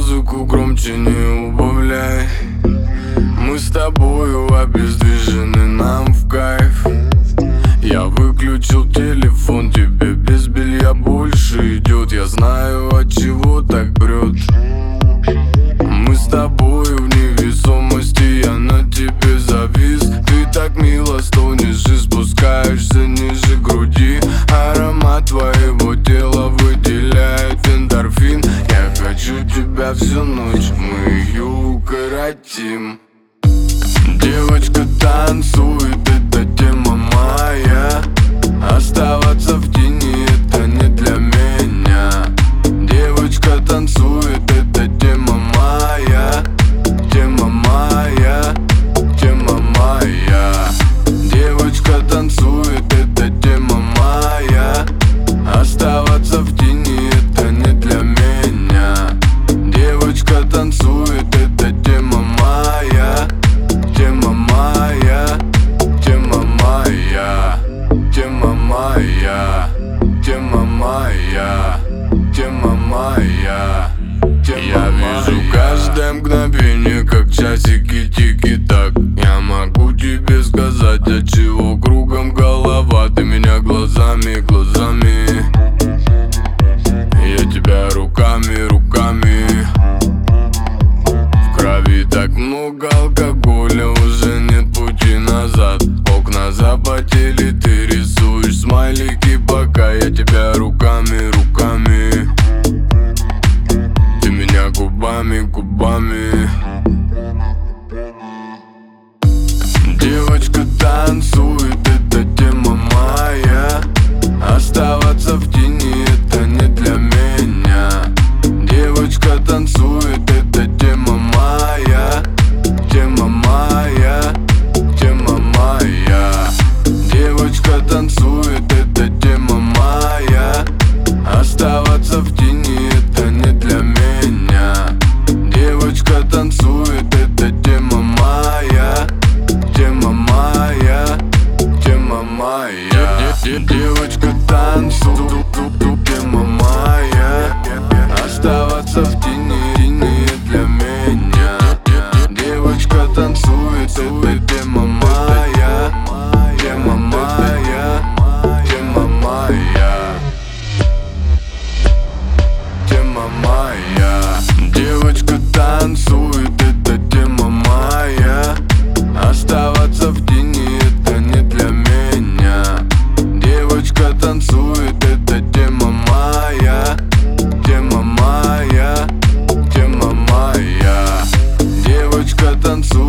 музыку громче не убавляй. Мы с тобою обездвижены, нам в кайф. Я выключил телефон, тебе без белья больше идет. Я знаю, от чего так прет. Мы с тобою в невесомости, я на тебе завис. Ты так мило стонешь и спускаешься ниже груди. Аромат твоего тела выделяет эндорфин. Я хочу тебя всю ночь, мы ее укоротим. Девочка танцует, это тема моя. Оставаться в тени, это не для меня. Девочка танцует, это тема моя. Тема моя, тема моя. Девочка танцует, это тема моя. Оставаться в тени, это не для меня. Девочка танцует, это тема моя. Тема моя, тема моя. Тема моя, тема моя. Тема моя. Я вижу каждое мгновение, как часики тики-так. Я могу тебе сказать, от чего кругом голова. Ты меня глазами, глазами. Я тебя руками, руками. В крови так много алкоголя, уже нет пути назад. Окна запотели, ты рисуешь смайлики, пока я тебя руками, руками. Ты меня губами, губами. Девочка танцует, это тема моя. Оставаться в тени, это не для меня. Девочка танцует, это тема моя. Тема моя, тема моя. Девочка танцует, это тема моя. Оставаться в тени, это не для меня. Девочка танцует, это тема моя. Тема моя, тема моя. Девочка танцует, тема моя. Оставаться в тени для меня. Девочка танцует, это тема моя. Тема моя, тема моя. Тема моя. Девочка танцует, это тема моя. Оставаться в тени, это не для меня. Девочка танцует, это тема моя. Тема моя, тема моя. Девочка танцует.